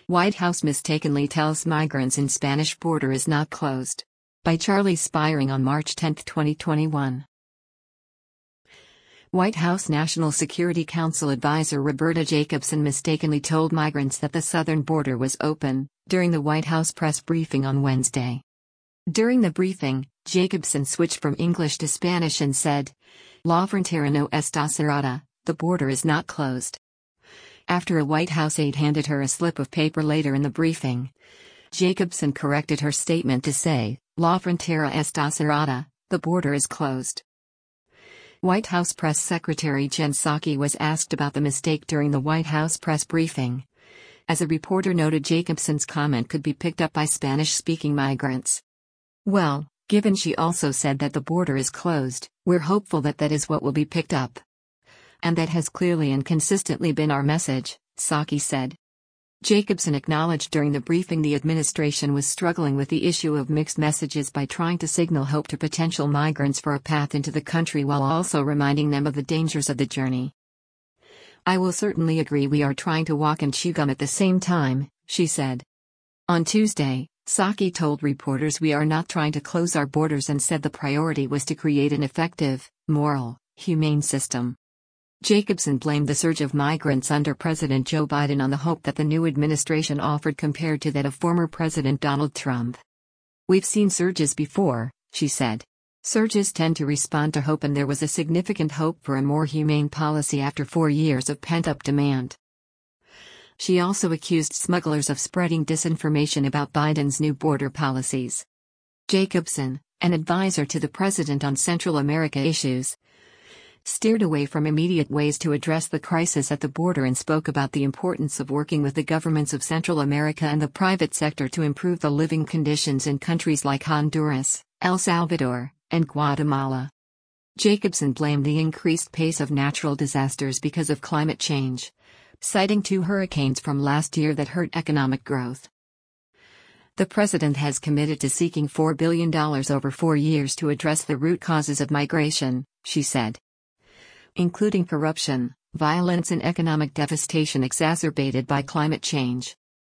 White House mistakenly tells migrants in Spanish border is not closed. By Charlie Spiring on March 10, 2021. White House National Security Council advisor Roberta Jacobson mistakenly told migrants that the southern border was open, during the White House press briefing on Wednesday. During the briefing, Jacobson switched from English to Spanish and said, "La frontera no está cerrada, the border is not closed." After a White House aide handed her a slip of paper later in the briefing, Jacobson corrected her statement to say, "La frontera está cerrada, the border is closed." White House Press Secretary Jen Psaki was asked about the mistake during the White House press briefing. As a reporter noted, Jacobson's comment could be picked up by Spanish-speaking migrants. "Well, given she also said that the border is closed, we're hopeful that that is what will be picked up. And that has clearly and consistently been our message," Psaki said. Jacobson acknowledged during the briefing the administration was struggling with the issue of mixed messages by trying to signal hope to potential migrants for a path into the country while also reminding them of the dangers of the journey. "I will certainly agree we are trying to walk and chew gum at the same time," she said. On Tuesday, Psaki told reporters we are not trying to close our borders and said the priority was to create an effective, moral, humane system. Jacobson blamed the surge of migrants under President Joe Biden on the hope that the new administration offered compared to that of former President Donald Trump. "We've seen surges before," she said. "Surges tend to respond to hope, and there was a significant hope for a more humane policy after 4 years of pent-up demand." She also accused smugglers of spreading disinformation about Biden's new border policies. Jacobson, an advisor to the president on Central America issues, steered away from immediate ways to address the crisis at the border and spoke about the importance of working with the governments of Central America and the private sector to improve the living conditions in countries like Honduras, El Salvador, and Guatemala. Jacobson blamed the increased pace of natural disasters because of climate change, citing 2 hurricanes from last year that hurt economic growth. The president has committed to seeking $4 billion over 4 years to address the root causes of migration, she said, including corruption, violence, and economic devastation exacerbated by climate change.